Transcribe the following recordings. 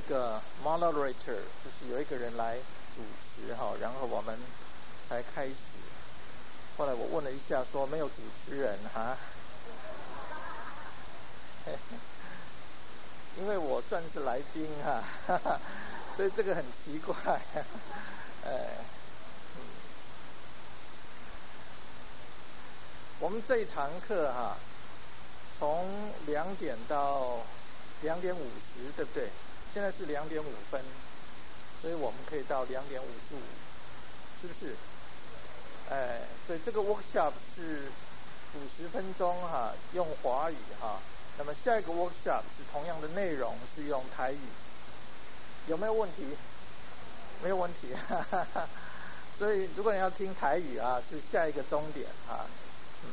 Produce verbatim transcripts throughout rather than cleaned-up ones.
个 moderator， 就是有一个人来主持哈，然后我们才开始。后来我问了一下，说没有主持人哈，因为我算是来宾哈，所以这个很奇怪，哎，嗯，我们这一堂课哈，从两点到两点五十，对不对？现在是两点五分，所以我们可以到两点五十五，是不是？哎，所以这个 workshop 是五十分钟哈，用华语哈。那么下一个 workshop 是同样的内容，是用台语。有没有问题？没有问题，哈哈哈。所以如果你要听台语啊，是下一个终点哈。嗯，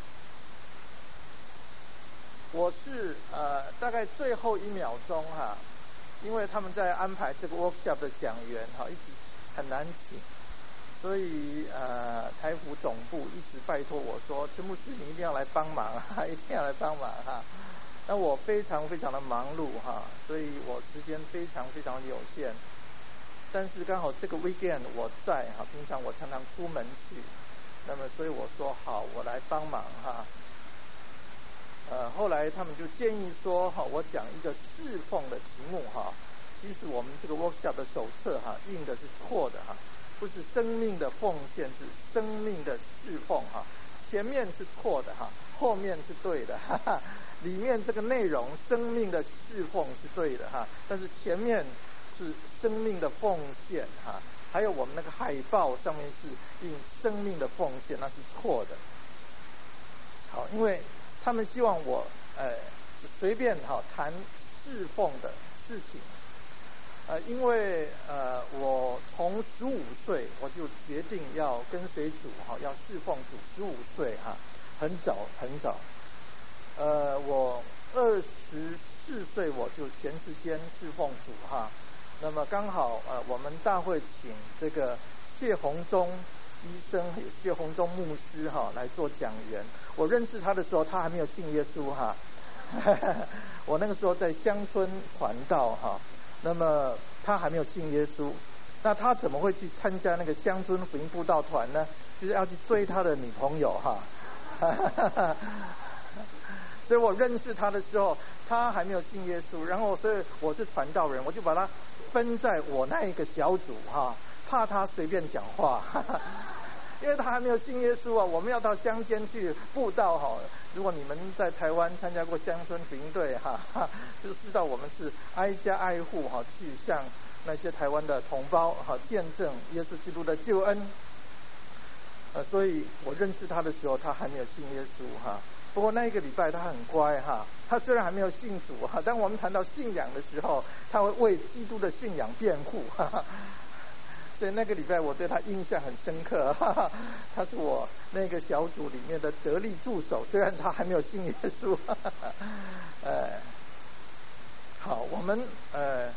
我是呃大概最后一秒钟哈，因为他们在安排这个 workshop 的讲员哈，一直很难请。所以呃，台府总部一直拜托我说，陈牧师你一定要来帮忙哈，一定要来帮忙哈。那我非常非常的忙碌哈，所以我时间非常非常有限。但是刚好这个 weekend 我在哈，平常我常常出门去，那么所以我说好，我来帮忙哈。呃，后来他们就建议说哈，我讲一个侍奉的题目哈。其实我们这个 workshop 的手册哈印的是错的哈。不是生命的奉献，是生命的侍奉哈。前面是错的哈，后面是对的哈哈。里面这个内容生命的侍奉是对的哈，但是前面是生命的奉献哈。还有我们那个海报上面是印生命的奉献，那是错的。好，因为他们希望我呃随便哈谈侍奉的事情。呃，因为呃，我从十五岁我就决定要跟随主哈，要侍奉主。十五岁哈，很早很早。呃，我二十四岁我就全时间侍奉主哈。那么刚好呃，我们大会请这个谢宏忠医生还有谢宏忠牧师哈来做讲员。我认识他的时候，他还没有信耶稣哈。我那个时候在乡村传道哈。那么他还没有信耶稣，那他怎么会去参加那个乡村福音布道团呢？就是要去追他的女朋友哈。所以我认识他的时候，他还没有信耶稣，然后所以我是传道人，我就把他分在我那一个小组哈，怕他随便讲话。因为他还没有信耶稣啊，我们要到乡间去布道哈。如果你们在台湾参加过乡村福音队哈，就知道我们是挨家挨户哈，去向那些台湾的同胞哈见证耶稣基督的救恩。呃，所以我认识他的时候，他还没有信耶稣哈。不过那一个礼拜他很乖哈，他虽然还没有信主哈，但我们谈到信仰的时候，他会为基督的信仰辩护哈。所以那个礼拜我对他印象很深刻，哈哈，他是我那个小组里面的得力助手，虽然他还没有信耶稣。哈哈，呃，好，我们呃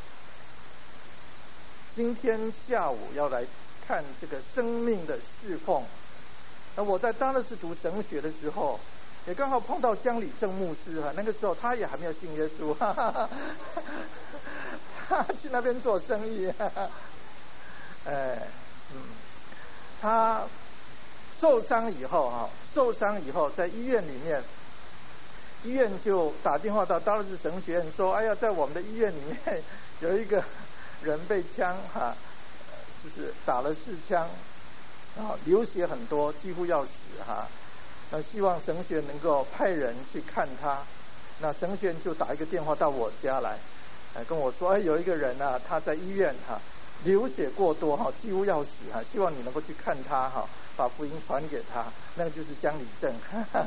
今天下午要来看这个生命的侍奉。那我在当时读神学的时候，也刚好碰到江礼正牧师哈，那个时候他也还没有信耶稣，哈哈，他去那边做生意。哈哈，哎，嗯，他受伤以后哈，受伤以后在医院里面，医院就打电话到大律师神学院说，哎呀，在我们的医院里面有一个人被枪哈，就是打了四枪，啊，流血很多，几乎要死哈。那希望神学院能够派人去看他。那神学院就打一个电话到我家来，哎，跟我说，哎，有一个人啊，他在医院哈。流血过多哈，几乎要死哈，希望你能够去看他哈，把福音传给他。那个就是江礼正，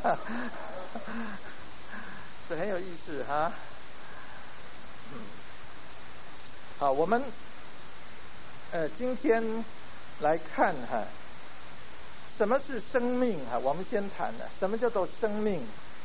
这很有意思哈。嗯，好，我们呃今天来看哈，什么是生命哈？我们先谈了什么叫做生命。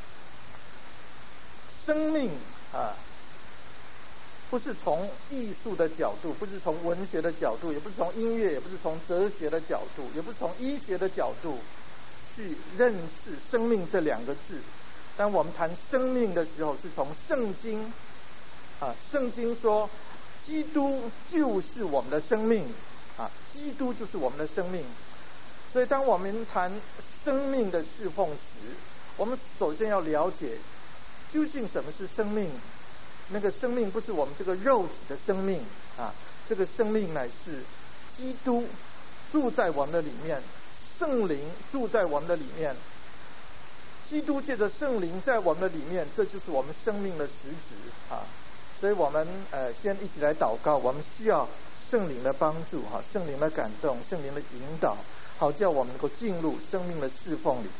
生命啊，不是从艺术的角度，不是从文学的角度，也不是从音乐，也不是从哲学的角度，也不是从医学的角度去认识生命这两个字。当我们谈生命的时候，是从圣经啊，圣经说基督就是我们的生命啊，基督就是我们的生命。所以当我们谈生命的侍奉时，我们首先要了解究竟什么是生命。那个生命不是我们这个肉体的生命啊，这个生命乃是基督住在我们的里面，圣灵住在我们的里面，基督借着圣灵在我们的里面，这就是我们生命的实质啊。所以我们呃先一起来祷告，我们需要圣灵的帮助哈，圣灵的感动，圣灵的引导，好叫我们能够进入生命的侍奉里。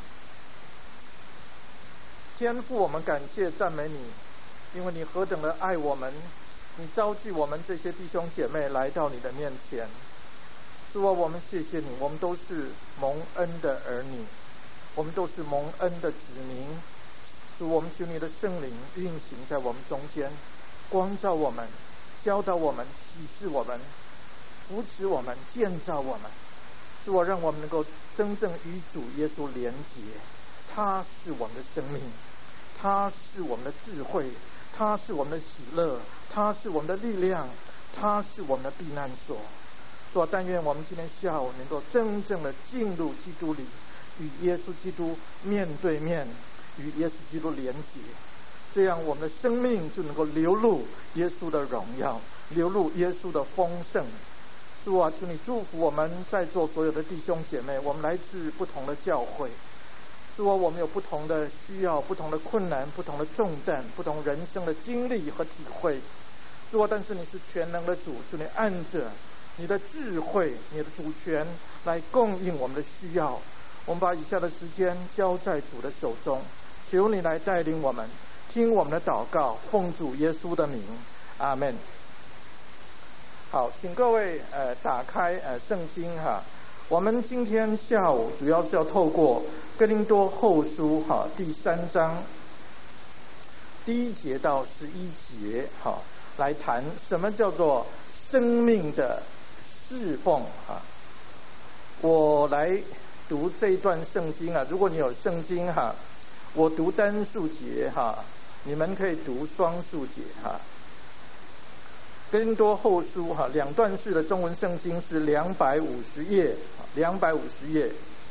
天父，我们感谢赞美你，因为你何等的爱我们，你召聚我们这些弟兄姐妹来到你的面前。主啊，我们谢谢你，我们都是蒙恩的儿女，我们都是蒙恩的子民。主，我们求你的圣灵运行在我们中间，光照我们，教导我们，启示我们，扶持我们，建造我们。主啊，让我们能够真正与主耶稣连结，他是我们的生命，他是我们的智慧，他是我们的喜乐，他是我们的力量，他是我们的避难所。主啊，但愿我们今天下午能够真正的进入基督里，与耶稣基督面对面，与耶稣基督连结，这样我们的生命就能够流露耶稣的荣耀，流露耶稣的丰盛。主啊，求你祝福我们在座所有的弟兄姐妹，我们来自不同的教会。主啊，我们有不同的需要，不同的困难，不同的重担，不同人生的经历和体会。主啊，但是你是全能的主，求你按着你的智慧，你的主权来供应我们的需要。我们把以下的时间交在主的手中，求你来带领我们，听我们的祷告，奉主耶稣的名，阿们。好，请各位呃打开呃圣经哈。我们今天下午主要是要透过哥林多后书哈第三章第一节到十一节哈，来谈什么叫做生命的侍奉哈。我来读这一段圣经啊，如果你有圣经哈，我读单数节哈，你们可以读双数节哈。哥林多后书哈，两段式的中文圣经是两百五十页，两百五十页。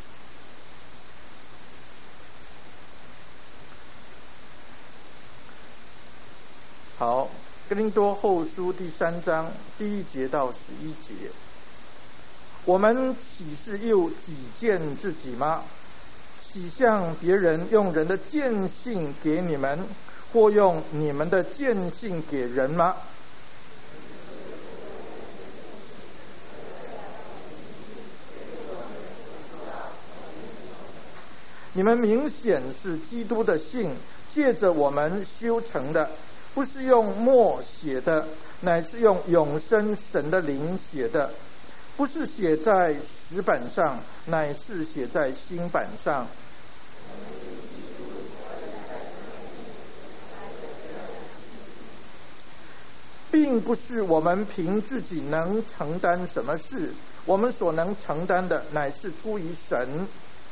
好，哥林多后书第三章第一节到十一节。我们岂是又己见自己吗？岂向别人用人的见性给你们，或用你们的见性给人吗？你们明显是基督的信，借着我们修成的，不是用墨写的，乃是用永生神的灵写的，不是写在石板上，乃是写在心板上。并不是我们凭自己能承担什么事，我们所能承担的乃是出于神。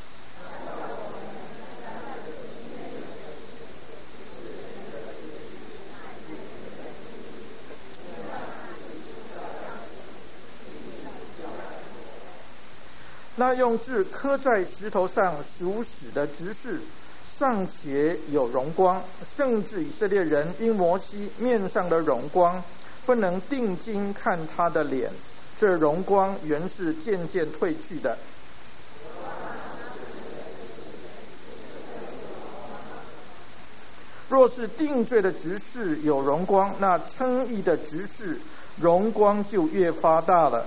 那用字刻在石头上属死的执事，尚且有荣光，甚至以色列人因摩西面上的荣光，不能定睛看他的脸，这荣光原是渐渐褪去的。若是定罪的执事有荣光，那称义的执事荣光就越发大了。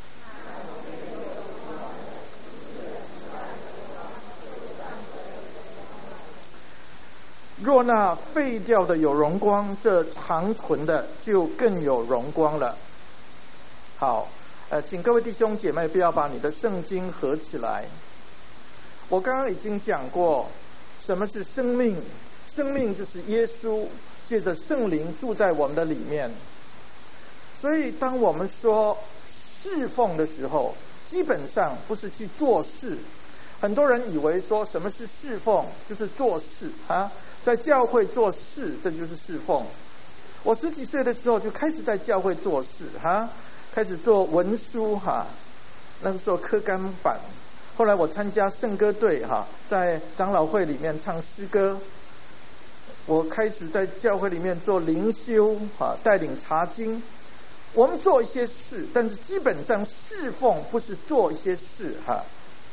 若那废掉的有荣光，这长存的就更有荣光了。好，呃，请各位弟兄姐妹不要把你的圣经合起来。我刚刚已经讲过，什么是生命？生命就是耶稣借着圣灵住在我们的里面。所以，当我们说侍奉的时候，基本上不是去做事。很多人以为说什么是侍奉，就是做事啊。在教会做事，这就是侍奉。 我十几岁的时候就开始在教会做事哈，开始做文书哈，那个时候刻钢板。后来我参加圣歌队哈，在长老会里面唱诗歌。我开始在教会里面做灵修哈，带领查经。我们做一些事，但是基本上侍奉不是做一些事哈。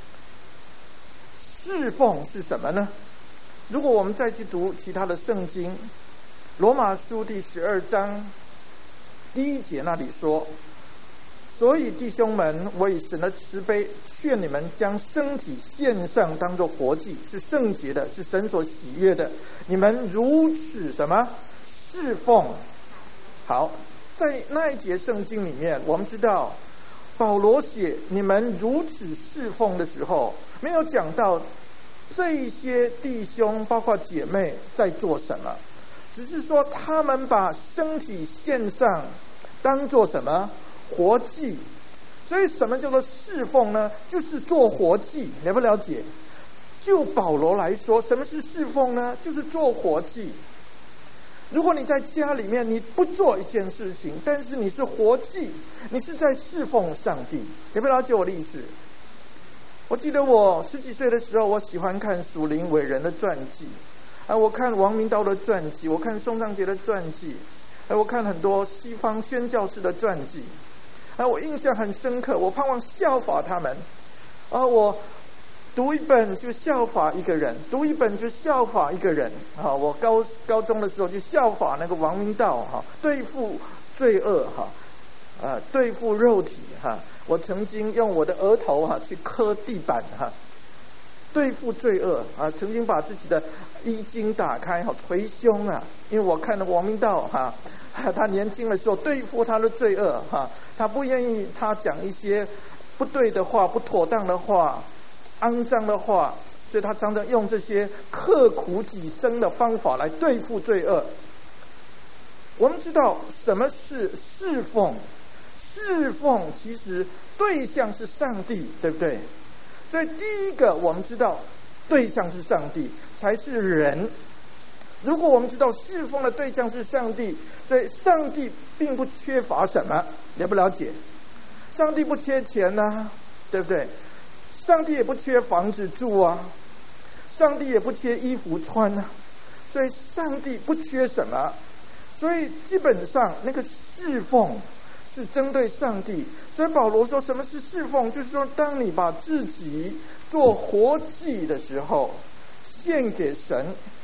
侍奉是什么呢？如果我们再去读其他的圣经，罗马书第十二章第一节那里说，所以弟兄们，我以神的慈悲劝你们将身体献上，当作活祭，是圣洁的，是神所喜悦的。你们如此什么侍奉？好，在那一节圣经里面，我们知道保罗写你们如此侍奉的时候，没有讲到这些弟兄包括姐妹在做什么，只是说他们把身体献上，当做什么活祭。所以什么叫做侍奉呢？就是做活祭，了不了解？就保罗来说，什么是侍奉呢？就是做活祭。如果你在家里面你不做一件事情，但是你是活祭，你是在侍奉上帝，了不了解我的意思？我记得我十几岁的时候，我喜欢看属灵伟人的传记啊，我看王明道的传记，我看宋尚杰的传记，啊，我看很多西方宣教士的传记啊，我印象很深刻，我盼望效法他们啊，我读一本就效法一个人，读一本就效法一个人啊！我高高中的时候就效法那个王明道哈，对付罪恶哈，啊，对付肉体哈。我曾经用我的额头哈去磕地板哈，对付罪恶啊！曾经把自己的衣襟打开哈，捶胸啊！因为我看了王明道哈，他年轻的时候对付他的罪恶哈，他不愿意他讲一些不对的话、不妥当的话、肮脏的话，所以他常常用这些刻苦己身的方法来对付罪恶。我们知道什么是侍奉，侍奉其实对象是上帝，对不对？所以第一个我们知道对象是上帝，才是人。如果我们知道侍奉的对象是上帝，所以上帝并不缺乏什么，了不了解？上帝不缺钱啊，对不对？上帝也不缺房子住啊，上帝也不缺衣服穿啊，所以上帝不缺什么。所以基本上那个侍奉是针对上帝。所以保罗说什么是侍奉，就是说当你把自己做活祭的时候，献给神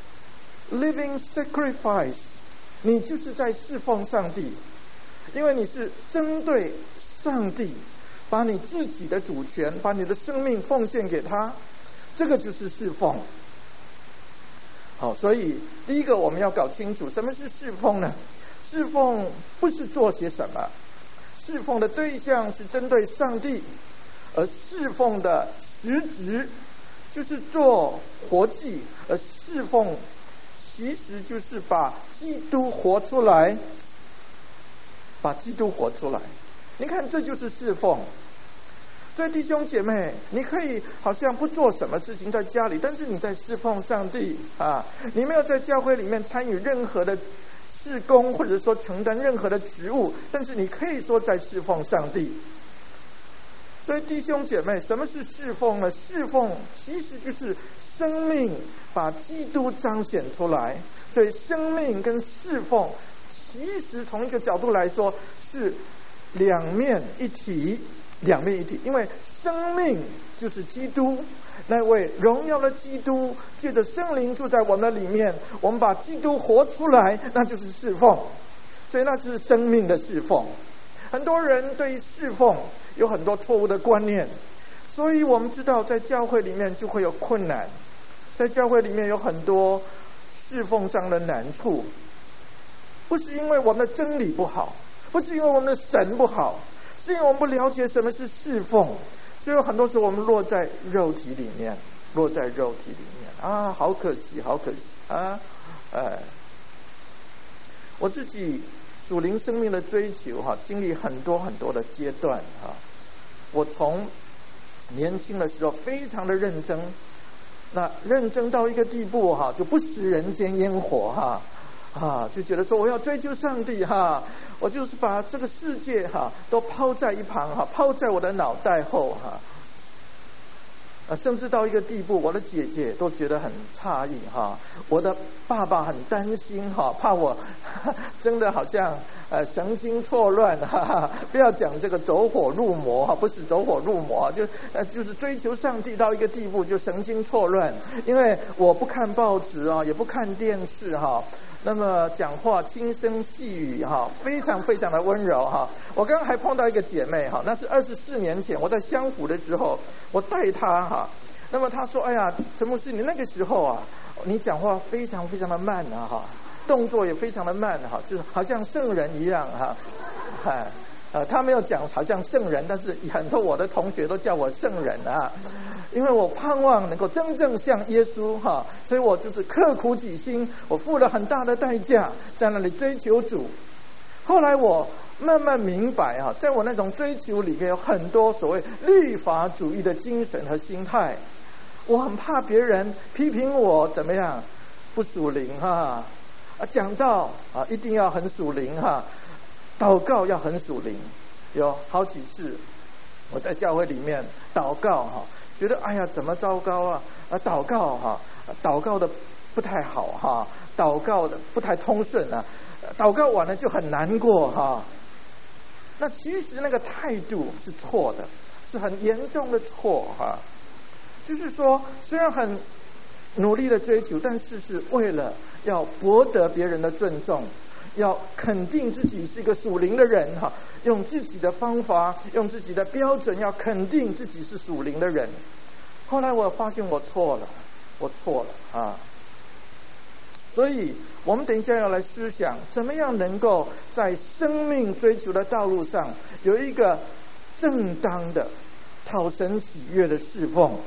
living sacrifice， 你就是在侍奉上帝，因为你是针对上帝，把你自己的主权，把你的生命奉献给他，这个就是侍奉。好，所以第一个我们要搞清楚什么是侍奉呢？侍奉不是做些什么，侍奉的对象是针对上帝，而侍奉的实质就是做活祭，而侍奉其实就是把基督活出来，把基督活出来。你看，这就是侍奉。所以弟兄姐妹，你可以好像不做什么事情在家里，但是你在侍奉上帝啊！你没有在教会里面参与任何的事工，或者说承担任何的职务，但是你可以说在侍奉上帝。所以弟兄姐妹，什么是侍奉呢？侍奉其实就是生命把基督彰显出来。所以生命跟侍奉其实从一个角度来说是两面一体，两面一体。因为生命就是基督，那位荣耀的基督借着圣灵住在我们的里面，我们把基督活出来，那就是侍奉。所以那就是生命的侍奉。很多人对侍奉有很多错误的观念，所以我们知道在教会里面就会有困难，在教会里面有很多侍奉上的难处，不是因为我们的真理不好，不是因为我们的神不好，是因为我们不了解什么是侍奉。所以很多时候我们落在肉体里面，落在肉体里面啊，好可惜，好可惜啊！哎，我自己属灵生命的追求哈，经历很多很多的阶段哈。我从年轻的时候非常的认真，那认真到一个地步哈，就不食人间烟火哈啊，就觉得说我要追求上帝哈，我就是把这个世界哈都抛在一旁哈，抛在我的脑袋后哈。啊，甚至到一个地步，我的姐姐都觉得很诧异哈，我的爸爸很担心哈，怕我真的好像呃神经错乱哈哈，不要讲这个走火入魔哈，不是走火入魔，就呃就是追求上帝到一个地步就神经错乱，因为我不看报纸啊，也不看电视哈。那么讲话轻声细语哈，非常非常的温柔哈。我刚刚还碰到一个姐妹哈，那是二十四年前我在相府的时候，我带她哈。那么她说：“哎呀，陈牧师，你那个时候啊，你讲话非常非常的慢啊哈，动作也非常的慢哈，就是好像圣人一样哈。”哎，呃，他没有讲好像圣人，但是很多我的同学都叫我圣人啊。因为我盼望能够真正像耶稣哈，所以我就是刻苦己心，我付了很大的代价在那里追求主。后来我慢慢明白哈，在我那种追求里面有很多所谓律法主义的精神和心态。我很怕别人批评我怎么样不属灵哈，啊讲道啊一定要很属灵哈，祷告要很属灵。有好几次我在教会里面祷告哈，觉得哎呀怎么糟糕啊！啊祷告哈，祷告的不太好哈，祷告的不太通顺啊，祷告完了就很难过哈。那其实那个态度是错的，是很严重的错哈。就是说，虽然很努力的追求，但是是为了要博得别人的尊重，要肯定自己是一个属灵的人哈，用自己的方法，用自己的标准，要肯定自己是属灵的人。后来我发现我错了，我错了啊！所以我们等一下要来思想，怎么样能够在生命追求的道路上有一个正当的讨神喜悦的侍奉。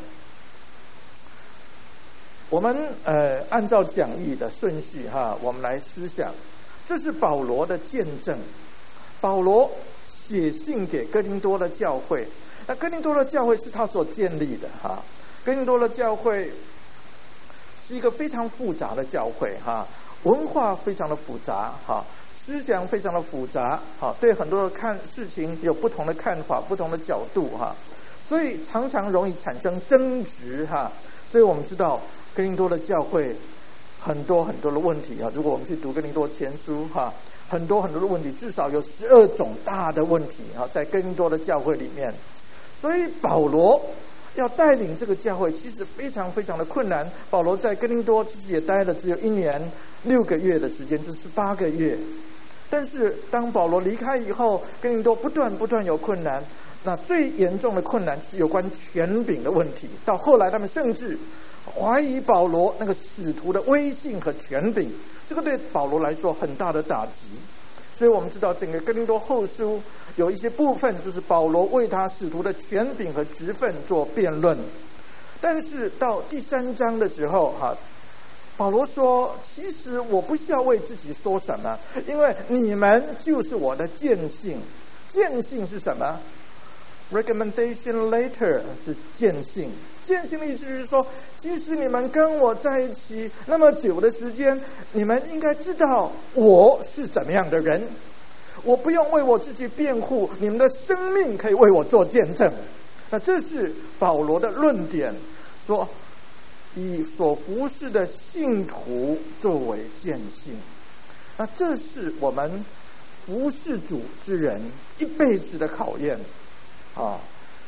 我们呃按照讲义的顺序哈，我们来思想，这是保罗的见证。保罗写信给哥林多的教会，那哥林多的教会是他所建立的哈。哥林多的教会是一个非常复杂的教会哈，文化非常的复杂哈，思想非常的复杂哈，对很多的看事情有不同的看法，不同的角度哈，所以常常容易产生争执哈。所以我们知道哥林多的教会很多很多的问题啊，如果我们去读哥林多前书哈，很多很多的问题，至少有十二种大的问题啊，在哥林多的教会里面。所以保罗要带领这个教会，其实非常非常的困难。保罗在哥林多其实也待了只有一年六个月的时间，就是八个月。但是当保罗离开以后，哥林多不断不断有困难。那最严重的困难是有关权柄的问题，到后来他们甚至怀疑保罗那个使徒的威信和权柄，这个对保罗来说很大的打击。所以我们知道整个哥林多后书有一些部分就是保罗为他使徒的权柄和职分做辩论。但是到第三章的时候哈，保罗说，其实我不需要为自己说什么，因为你们就是我的见信。见信是什么？ recommendation letter 是见信。见信的意思是说，即使你们跟我在一起那么久的时间，你们应该知道我是怎么样的人，我不用为我自己辩护，你们的生命可以为我做见证。那这是保罗的论点，说以所服侍的信徒作为见信。那这是我们服侍主之人一辈子的考验啊！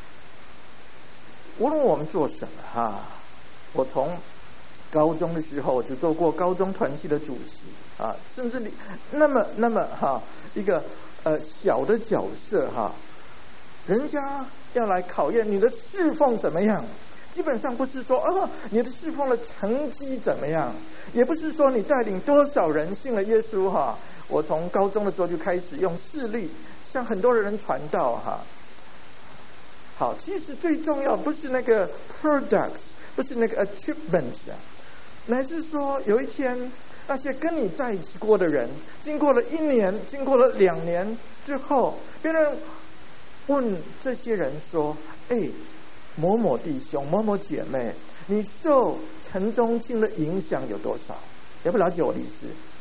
无论我们做什么哈，我从高中的时候我就做过高中团契的主席啊，甚至那么那么哈一个呃小的角色哈，人家要来考验你的侍奉怎么样，基本上不是说哦你的侍奉的成绩怎么样，也不是说你带领多少人信了耶稣哈。我从高中的时候就开始用事例向很多人传道哈。好，其实最重要不是那个 products， 不是那个 achievements 啊，乃是说有一天那些跟你在一起过的人，经过了一年，经过了两年之后，别人问这些人说，哎，某某弟兄某某姐妹，你受陈宗庆的影响有多少？了不了解我的意思？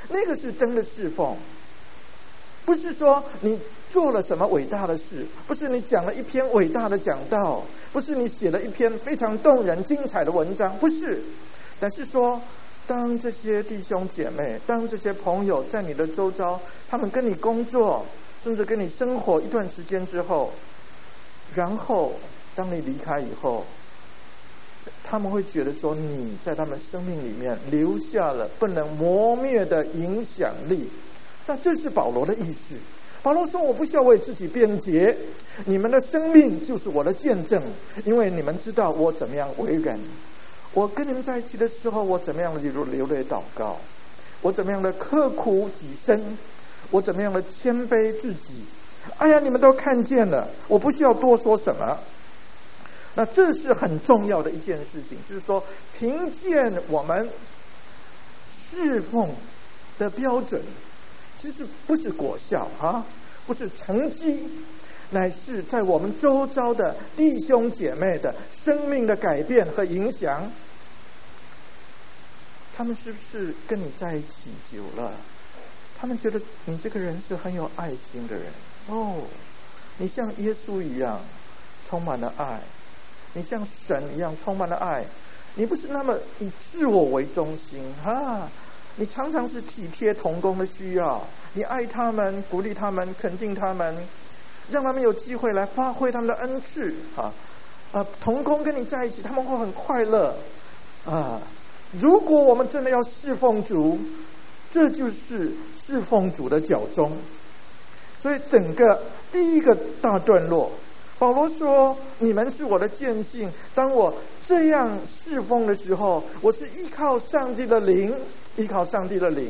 那个是真的侍奉。不是说你做了什么伟大的事，不是你讲了一篇伟大的讲道，不是你写了一篇非常动人精彩的文章，不是。但是说当这些弟兄姐妹，当这些朋友在你的周遭，他们跟你工作，甚至跟你生活一段时间之后，然后当你离开以后，他们会觉得说你在他们生命里面留下了不能磨灭的影响力。那这是保罗的意思。保罗说，我不需要为自己辩解，你们的生命就是我的见证，因为你们知道我怎么样为人，我跟你们在一起的时候，我怎么样的流泪祷告，我怎么样的刻苦己身，我怎么样的谦卑自己，哎呀，你们都看见了，我不需要多说什么。那这是很重要的一件事情，就是说凭借我们侍奉的标准，其实不是果效啊，不是成绩，乃是在我们周遭的弟兄姐妹的生命的改变和影响。他们是不是跟你在一起久了，他们觉得你这个人是很有爱心的人哦，你像耶稣一样充满了爱，你像神一样充满了爱，你不是那么以自我为中心啊，你常常是体贴同工的需要，你爱他们，鼓励他们，肯定他们，让他们有机会来发挥他们的恩赐啊啊！同工跟你在一起，他们会很快乐啊！如果我们真的要侍奉主，这就是侍奉主的脚踪。所以整个第一个大段落，保罗说：“你们是我的见信。当我这样侍奉的时候，我是依靠上帝的灵，依靠上帝的灵。”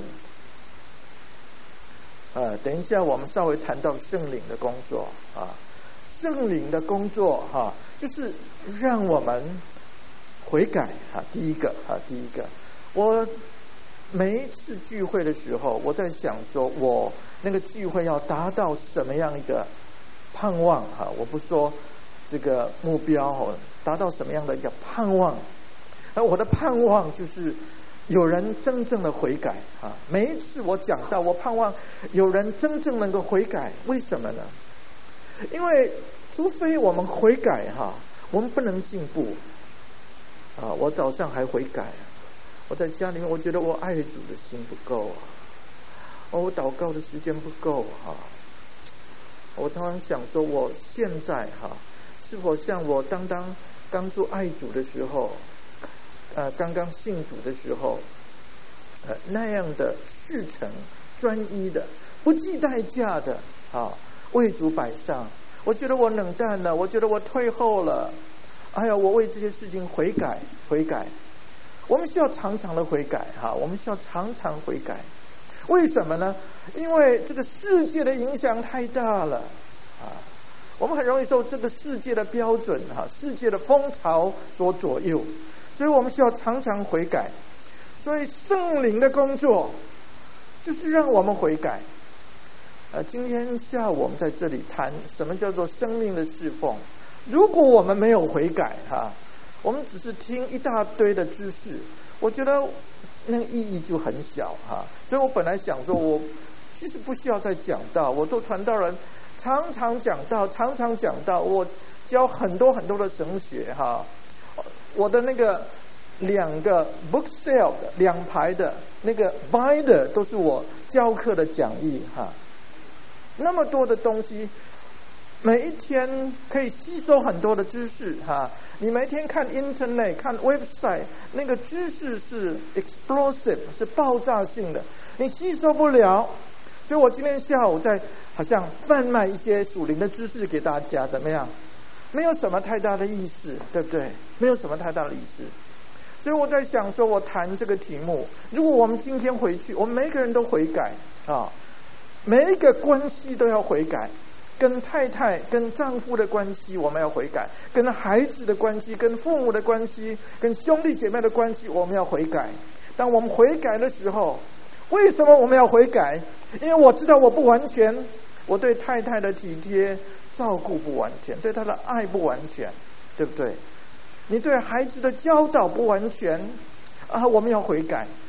呃，等一下我们稍微谈到圣灵的工作啊，圣灵的工作哈、啊，就是让我们悔改啊。第一个啊，第一个，我每一次聚会的时候，我在想说，我那个聚会要达到什么样一个盼望哈、啊？我不说这个目标，达到什么样的一个盼望？而我的盼望就是有人真正的悔改啊！每一次我讲到，我盼望有人真正能够悔改。为什么呢？因为除非我们悔改哈、啊，我们不能进步啊！我早上还悔改，我在家里面，我觉得我爱主的心不够啊，哦，我祷告的时间不够啊。我常常想说，我现在哈、啊，是否像我当当刚做爱主的时候？呃，刚刚信主的时候，呃，那样的赤诚、专一的、不计代价的啊，为主摆上。我觉得我冷淡了，我觉得我退后了。哎呀，我为这些事情悔改，悔改。我们需要常常的悔改哈、啊，我们需要常常悔改。为什么呢？因为这个世界的影响太大了啊，我们很容易受这个世界的标准哈、啊、世界的风潮所左右。所以我们需要常常悔改，所以圣灵的工作就是让我们悔改。呃，今天下午我们在这里谈什么叫做生命的侍奉。如果我们没有悔改哈、啊，我们只是听一大堆的知识，我觉得那个意义就很小哈、啊。所以我本来想说，我其实不需要再讲道，我做传道人常常讲道，常常讲道，我教很多很多的神学哈。啊我的那个两个 book sale 的两排的那个 binder 都是我教课的讲义哈，那么多的东西，每一天可以吸收很多的知识哈。你每天看 internet 看 website， 那个知识是 explosive 是爆炸性的，你吸收不了。所以我今天下午在好像贩卖一些属灵的知识给大家，怎么样？没有什么太大的意思，对不对？没有什么太大的意思。所以我在想说，我谈这个题目，如果我们今天回去，我们每个人都悔改啊，每一个关系都要悔改，跟太太、跟丈夫的关系我们要悔改，跟孩子的关系、跟父母的关系、跟兄弟姐妹的关系我们要悔改。当我们悔改的时候，为什么我们要悔改？因为我知道我不完全，我对太太的体贴照顾不完全，对他的爱不完全，对不对？你对孩子的教导不完全啊，我们要悔改。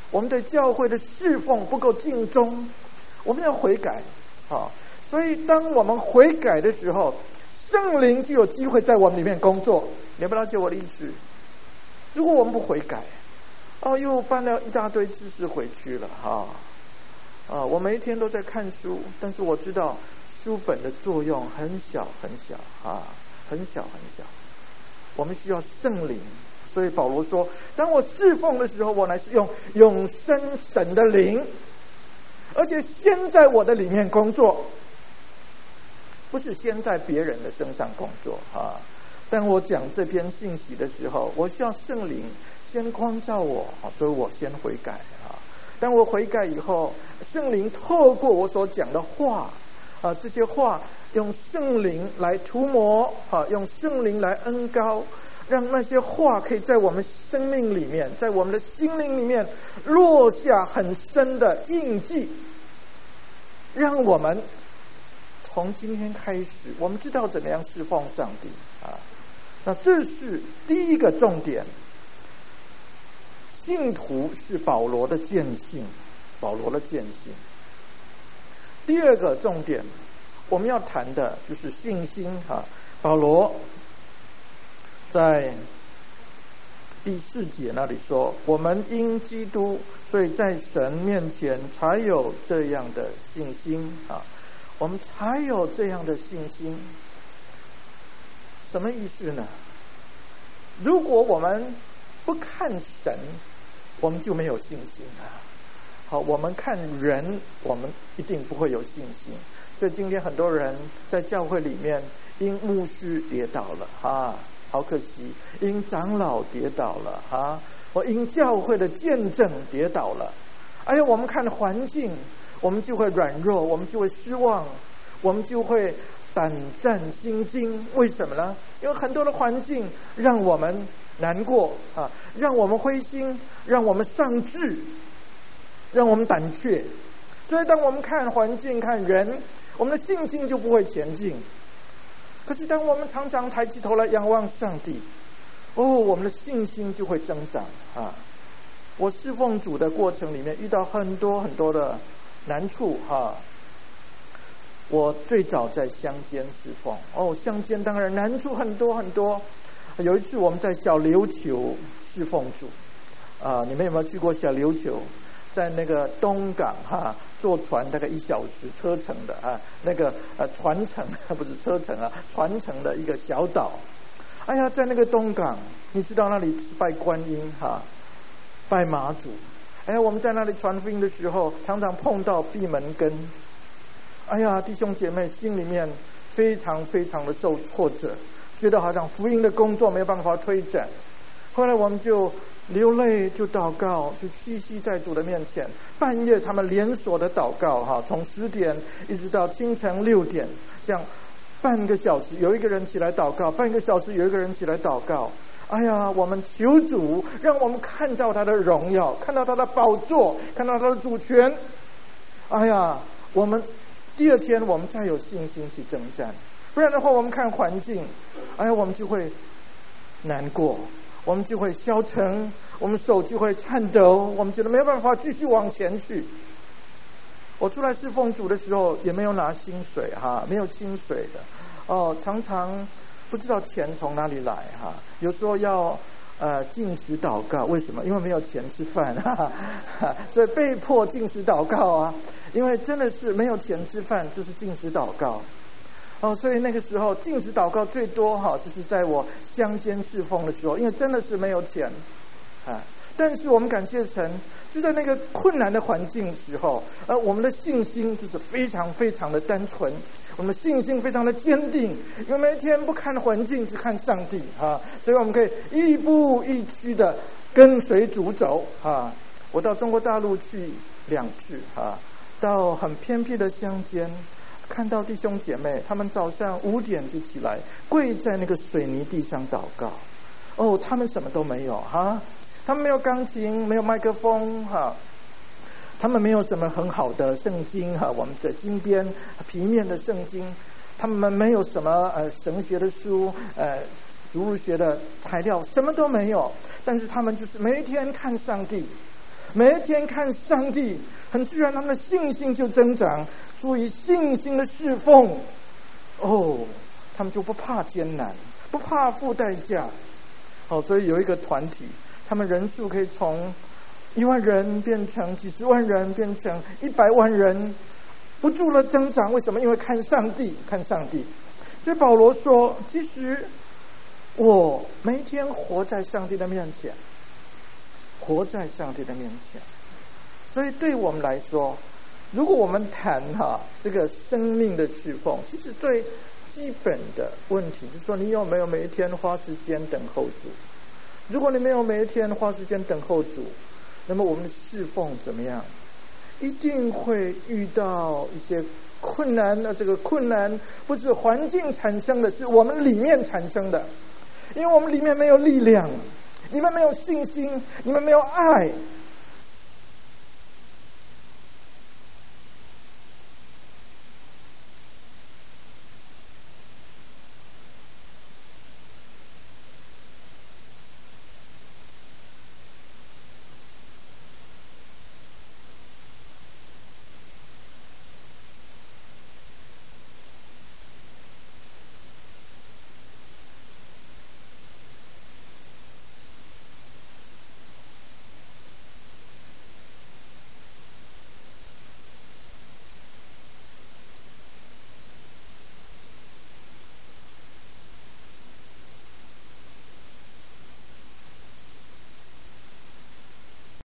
我们对教会的侍奉不够尽忠，我们要悔改啊！所以当我们悔改的时候，圣灵就有机会在我们里面工作。了不了解我的意思？如果我们不悔改，哦，又搬了一大堆知识回去了哈啊！我每一天都在看书，但是我知道书本的作用很小很小啊，很小很小。我们需要圣灵，所以保罗说：“当我侍奉的时候，我乃是用永生神的灵，而且先在我的里面工作，不是先在别人的身上工作啊。”当我讲这篇信息的时候，我需要圣灵先光照我，所以我先悔改啊。当我悔改以后，圣灵透过我所讲的话啊，这些话用圣灵来涂抹啊，用圣灵来恩膏，让那些话可以在我们生命里面，在我们的心灵里面落下很深的印记，让我们从今天开始，我们知道怎么样侍奉上帝啊。那这是第一个重点，信徒是保罗的见信，保罗的见信。第二个重点，我们要谈的就是信心啊。保罗在第四节那里说：“我们因基督，所以在神面前才有这样的信心啊，我们才有这样的信心。”什么意思呢？如果我们不看神，我们就没有信心啊。好，我们看人，我们一定不会有信心。所以今天很多人在教会里面因牧师跌倒了啊，好可惜；因长老跌倒了啊，或因教会的见证跌倒了。哎呀，我们看环境，我们就会软弱，我们就会失望，我们就会胆战心惊。为什么呢？因为很多的环境让我们难过啊，让我们灰心，让我们丧志，让我们胆怯。所以当我们看环境看人，我们的信心就不会前进。可是当我们常常抬起头来仰望上帝，哦，我们的信心就会增长啊。我侍奉主的过程里面遇到很多很多的难处哈。我最早在乡间侍奉，哦，乡间当然难处很多很多。有一次我们在小琉球侍奉主啊，你们有没有去过小琉球？在那个东港哈，坐船大概一小时车程的啊，那个呃船程不是车程啊，船程的一个小岛。哎呀，在那个东港，你知道那里是拜观音哈，拜妈祖。哎呀，我们在那里传福音的时候，常常碰到闭门羹。哎呀，弟兄姐妹心里面非常非常的受挫折，觉得好像福音的工作没有办法推展。后来我们就流泪，就祷告，就屈膝在主的面前。半夜他们连锁的祷告哈，从十点一直到清晨六点，这样半个小时有一个人起来祷告，半个小时有一个人起来祷告。哎呀，我们求主让我们看到他的荣耀，看到他的宝座，看到他的主权。哎呀，我们第二天我们再有信心去征战，不然的话我们看环境，哎呀，我们就会难过，我们就会消沉，我们手就会颤抖，我们觉得没有办法继续往前去。我出来侍奉主的时候也没有拿薪水哈，没有薪水的哦，常常不知道钱从哪里来哈，有时候要呃禁食祷告，为什么？因为没有钱吃饭哈哈，所以被迫禁食祷告啊，因为真的是没有钱吃饭，就是禁食祷告。哦，所以那个时候禁食祷告最多哈，就是在我乡间侍奉的时候，因为真的是没有钱啊。但是我们感谢神，就在那个困难的环境时候，而我们的信心就是非常非常的单纯，我们的信心非常的坚定，因为每一天不看环境，只看上帝啊，所以我们可以一步一趋的跟随主走啊。我到中国大陆去两次啊，到很偏僻的乡间。看到弟兄姐妹，他们早上五点就起来，跪在那个水泥地上祷告。哦，他们什么都没有哈，他们没有钢琴，没有麦克风哈，他们没有什么很好的圣经哈，我们的金边皮面的圣经，他们没有什么呃神学的书，呃主日学的材料，什么都没有。但是他们就是每一天看上帝， 每一天看上帝，很自然他们的信心就增长，注意信心的侍奉，哦，他们就不怕艰难，不怕付代价。好，所以有一个团体，他们人数可以从一万人变成几十万人，变成一百万人，不住的增长。为什么？因为看上帝，看上帝。所以保罗说，其实我每一天活在上帝的面前，活在上帝的面前。所以对我们来说，如果我们谈哈这个生命的侍奉，其实最基本的问题就是说，你有没有每一天花时间等候主？如果你没有每一天花时间等候主，那么我们的侍奉怎么样？一定会遇到一些困难。那这个困难不是环境产生的，是我们里面产生的。因为我们里面没有力量，你们没有信心，你们没有爱，